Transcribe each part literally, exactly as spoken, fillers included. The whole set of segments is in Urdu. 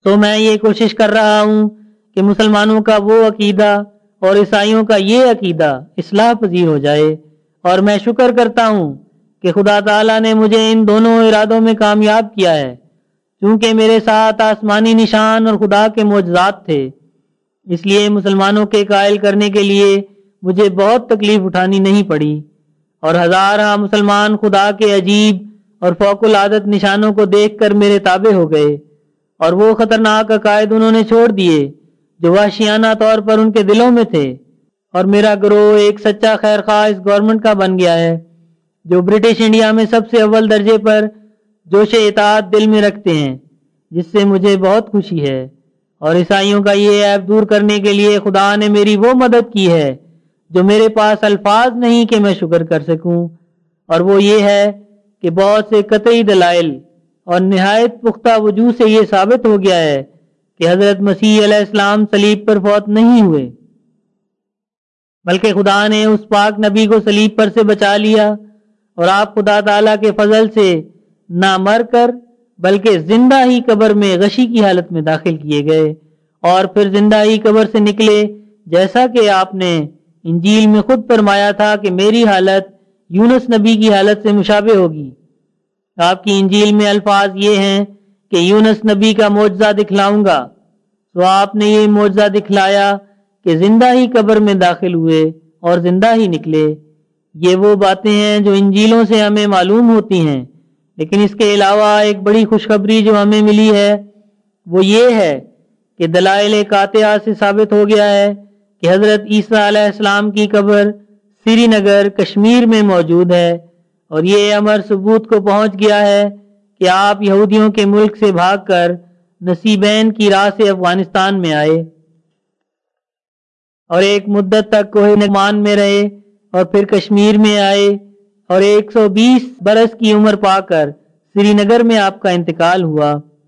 تو میں یہ کوشش کر رہا ہوں کہ مسلمانوں کا وہ عقیدہ اور عیسائیوں کا یہ عقیدہ اصلاح پذیر ہو جائے، اور میں شکر کرتا ہوں کہ خدا تعالیٰ نے مجھے ان دونوں ارادوں میں کامیاب کیا ہے، چونکہ میرے ساتھ آسمانی نشان اور خدا کے معجزات تھے۔ اس لیے مسلمانوں کے قائل کرنے کے لیے مجھے بہت تکلیف اٹھانی نہیں پڑی، اور ہزارہ مسلمان خدا کے عجیب اور فوق العادت نشانوں کو دیکھ کر میرے تابع ہو گئے، اور وہ خطرناک عقائد انہوں نے چھوڑ دیے جو وحشیانہ طور پر ان کے دلوں میں تھے، اور میرا گروہ ایک سچا خیر خواہ اس گورنمنٹ کا بن گیا ہے جو برٹش انڈیا میں سب سے اول درجے پر جوش اطاعت دل میں رکھتے ہیں، جس سے مجھے بہت خوشی ہے۔ اور عیسائیوں کا یہ عیب دور کرنے کے لیے خدا نے میری وہ مدد کی ہے جو میرے پاس الفاظ نہیں کہ میں شکر کر سکوں، اور وہ یہ ہے کہ بہت سے قطعی دلائل اور نہایت پختہ وجوہ سے یہ ثابت ہو گیا ہے کہ حضرت مسیح علیہ السلام صلیب پر فوت نہیں ہوئے، بلکہ خدا نے اس پاک نبی کو صلیب پر سے بچا لیا، اور آپ خدا تعالیٰ کے فضل سے نہ مر کر بلکہ زندہ ہی قبر میں غشی کی حالت میں داخل کیے گئے، اور پھر زندہ ہی قبر سے نکلے، جیسا کہ آپ نے انجیل میں خود فرمایا تھا کہ میری حالت یونس نبی کی حالت سے مشابہ ہوگی۔ آپ کی انجیل میں الفاظ یہ ہیں کہ یونس نبی کا معجزہ دکھلاؤں گا، تو آپ نے یہ معجزہ دکھلایا کہ زندہ ہی قبر میں داخل ہوئے اور زندہ ہی نکلے۔ یہ وہ باتیں ہیں جو انجیلوں سے ہمیں معلوم ہوتی ہیں، لیکن اس کے علاوہ ایک بڑی خوشخبری جو ہمیں ملی ہے وہ یہ ہے کہ دلائل قاطعہ سے ثابت ہو گیا ہے کہ حضرت عیسیٰ علیہ السلام کی قبر سری نگر کشمیر میں موجود ہے، اور یہ امر ثبوت کو پہنچ گیا ہے کہ آپ یہودیوں کے ملک سے بھاگ کر نصیبین کی راہ سے افغانستان میں آئے، اور ایک مدت تک کوہ نعمان میں رہے، اور پھر کشمیر میں آئے، اور ایک سو بیس برس کی عمر پا کر سری نگر میں آپ کا انتقال ہوا،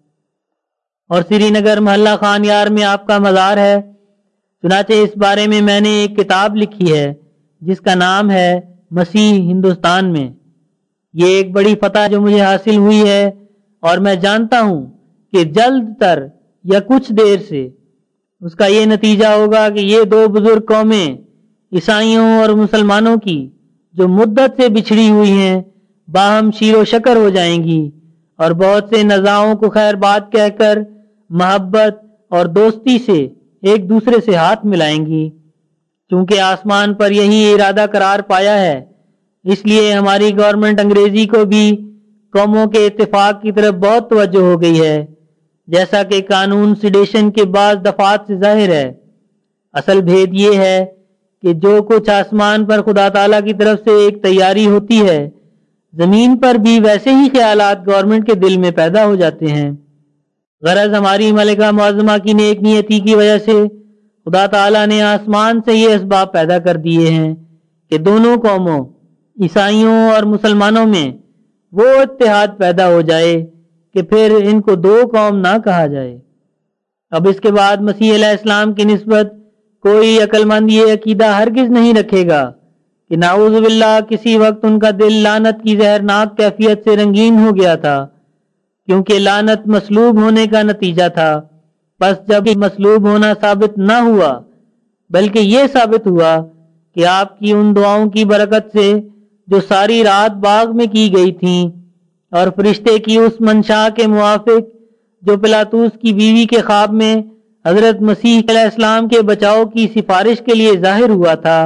اور سری نگر محلہ خان یار میں آپ کا مزار ہے۔ چنانچہ اس بارے میں میں نے ایک کتاب لکھی ہے جس کا نام ہے مسیح ہندوستان میں۔ یہ ایک بڑی فتح جو مجھے حاصل ہوئی ہے، اور میں جانتا ہوں کہ جلد تر یا کچھ دیر سے اس کا یہ نتیجہ ہوگا کہ یہ دو بزرگ قومیں عیسائیوں اور مسلمانوں کی جو مدت سے بچھڑی ہوئی ہیں باہم شیر و شکر ہو جائیں گی، اور بہت سے نزاعوں کو خیر بات کہہ کر محبت اور دوستی سے ایک دوسرے سے ہاتھ ملائیں گی۔ چونکہ آسمان پر یہی ارادہ قرار پایا ہے، اس لیے ہماری گورنمنٹ انگریزی کو بھی قوموں کے اتفاق کی طرف بہت توجہ ہو گئی ہے، جیسا کہ قانون سیڈیشن کے بعض دفعات سے ظاہر ہے۔ اصل بھید یہ ہے کہ جو کچھ آسمان پر خدا تعالیٰ کی طرف سے ایک تیاری ہوتی ہے، زمین پر بھی ویسے ہی خیالات گورنمنٹ کے دل میں پیدا ہو جاتے ہیں۔ غرض ہماری ملکہ معظمہ کی نیک نیتی کی وجہ سے خدا تعالیٰ نے آسمان سے یہ اسباب پیدا کر دیے ہیں کہ دونوں قوموں عیسائیوں اور مسلمانوں میں وہ اتحاد پیدا ہو جائے کہ پھر ان کو دو قوم نہ کہا جائے۔ اب اس کے بعد مسیح علیہ السلام کی نسبت کوئی عقل مند یہ عقیدہ ہرگز نہیں رکھے گا کہ نعوذ باللہ کسی وقت ان کا دل لعنت کی زہرناک کیفیت سے رنگین ہو گیا تھا، کیونکہ لعنت مصلوب ہونے کا نتیجہ تھا۔ بس جب مصلوب ہونا ثابت نہ ہوا بلکہ یہ ثابت ہوا کہ آپ کی ان دعاؤں کی برکت سے جو ساری رات باغ میں کی گئی تھیں، اور فرشتے کی اس منشا کے موافق جو پلاطوس کی بیوی کے خواب میں حضرت مسیح علیہ السلام کے بچاؤ کی سفارش کے لیے ظاہر ہوا تھا۔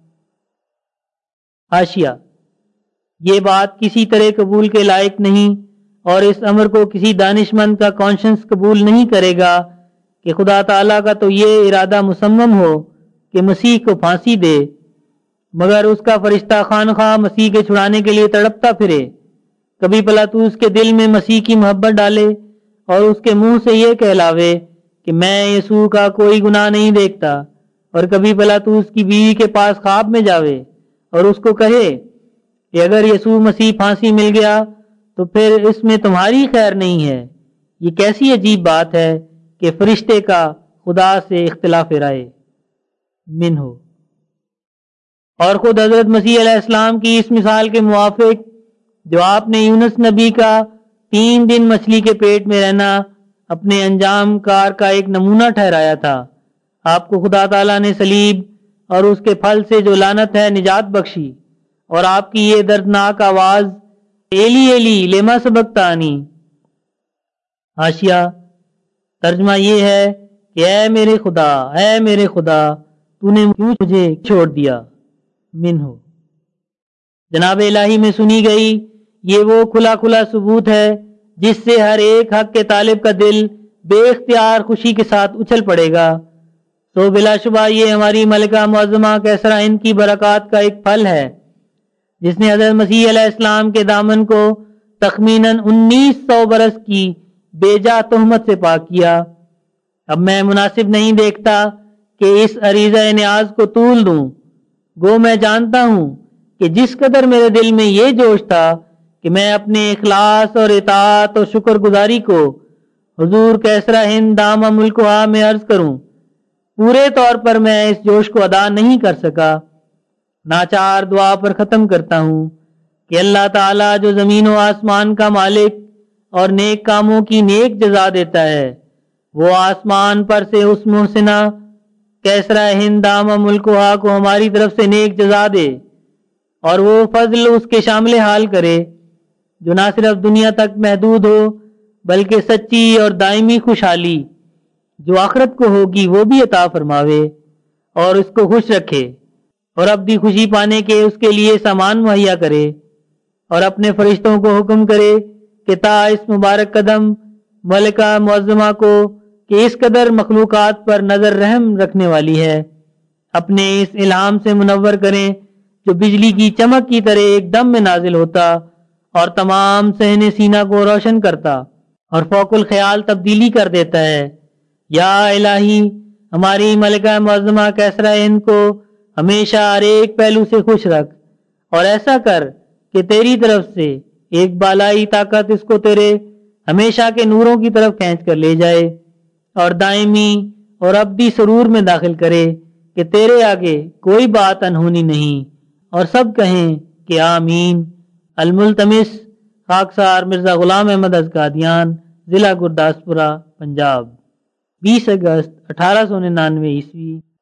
حاشیہ: یہ بات کسی طرح قبول کے لائق نہیں، اور اس امر کو کسی دانش مند کا کانشنس قبول نہیں کرے گا کہ خدا تعالیٰ کا تو یہ ارادہ مصمم ہو کہ مسیح کو پھانسی دے، مگر اس کا فرشتہ خواہ مسیح کے چھڑانے کے لیے تڑپتا پھرے، کبھی پلاطوس کے دل میں مسیح کی محبت ڈالے اور اس کے منہ سے یہ کہلاوے کہ میں یسوع کا کوئی گناہ نہیں دیکھتا، اور کبھی پلاطوس کی بیوی کے پاس خواب میں جاوے اور اس کو کہے کہ اگر یسوع مسیح پھانسی مل گیا تو پھر اس میں تمہاری خیر نہیں ہے۔ یہ کیسی عجیب بات ہے کہ فرشتے کا خدا سے اختلاف رائے من ہو۔ اور خود حضرت مسیح علیہ السلام کی اس مثال کے موافق جو آپ نے یونس نبی کا تین دن مچھلی کے پیٹ میں رہنا اپنے انجام کار کا ایک نمونہ ٹھہرایا تھا۔ آپ کو خدا تعالیٰ نے صلیب اور اس کے پھل سے جو لعنت ہے نجات بخشی، اور آپ کی یہ دردناک آواز ایلی ایلی لما سبقتانی۔ حاشیہ ترجمہ یہ ہے کہ اے میرے خدا، اے میرے خدا، تو نے کیوں مجھے چھوڑ دیا؟ منہ جناب الہی میں سنی گئی یہ وہ کھلا کھلا ثبوت ہے جس سے ہر ایک حق کے طالب کا دل بے اختیار خوشی کے ساتھ اچھل پڑے گا۔ تو بلا شبہ یہ ہماری ملکہ معظمہ کیسرا ہند کی برکات کا ایک پھل ہے، جس نے حضرت مسیح علیہ السلام کے دامن کو تخمیناً انیس سو برس کی بے جا تہمت سے پاک کیا۔ اب میں مناسب نہیں دیکھتا کہ اس عریضہ نیاز کو طول دوں، گو میں جانتا ہوں کہ جس قدر میرے دل میں یہ جوش تھا کہ میں اپنے اخلاص اور اطاعت اور شکر گزاری کو حضور کیسرا ہند دامہ ملکہا میں عرض کروں، پورے طور پر میں اس جوش کو ادا نہیں کر سکا۔ ناچار دعا پر ختم کرتا ہوں کہ اللہ تعالیٰ جو زمین و آسمان کا مالک اور نیک کاموں کی نیک جزا دیتا ہے، وہ آسمان پر سے اس محسنہ کیسرا ہند دامہ ملکہا کو ہماری طرف سے نیک جزا دے، اور وہ فضل اس کے شامل حال کرے جو نہ صرف دنیا تک محدود ہو بلکہ سچی اور دائمی خوشحالی جو آخرت کو ہوگی وہ بھی عطا فرماوے اور اس کو خوش رکھے، اور ابدی خوشی پانے کے اس کے لیے سامان مہیا کرے، اور اپنے فرشتوں کو حکم کرے کہ تا اس مبارک قدم ملکہ معظمہ کو کہ اس قدر مخلوقات پر نظر رحم رکھنے والی ہے، اپنے اس الہام سے منور کریں جو بجلی کی چمک کی طرح ایک دم میں نازل ہوتا اور تمام صحن سینہ کو روشن کرتا اور فوق الخیال تبدیلی کر دیتا ہے۔ یا الہی ہماری ملکہ معظمہ کیسرا ہند کو ہمیشہ ہر ایک پہلو سے خوش رکھ، اور ایسا کر کہ تیری طرف سے ایک بالائی طاقت اس کو تیرے ہمیشہ کے نوروں کی طرف کھینچ کر لے جائے اور دائمی اور ابدی سرور میں داخل کرے کہ تیرے آگے کوئی بات انہونی نہیں، اور سب کہیں کہ آمین۔ الملتمس خاکسار مرزا غلام احمد از قادیان، ضلع گرداسپورہ، پنجاب، بیس اگست اٹھارہ سو ننانوے عیسوی۔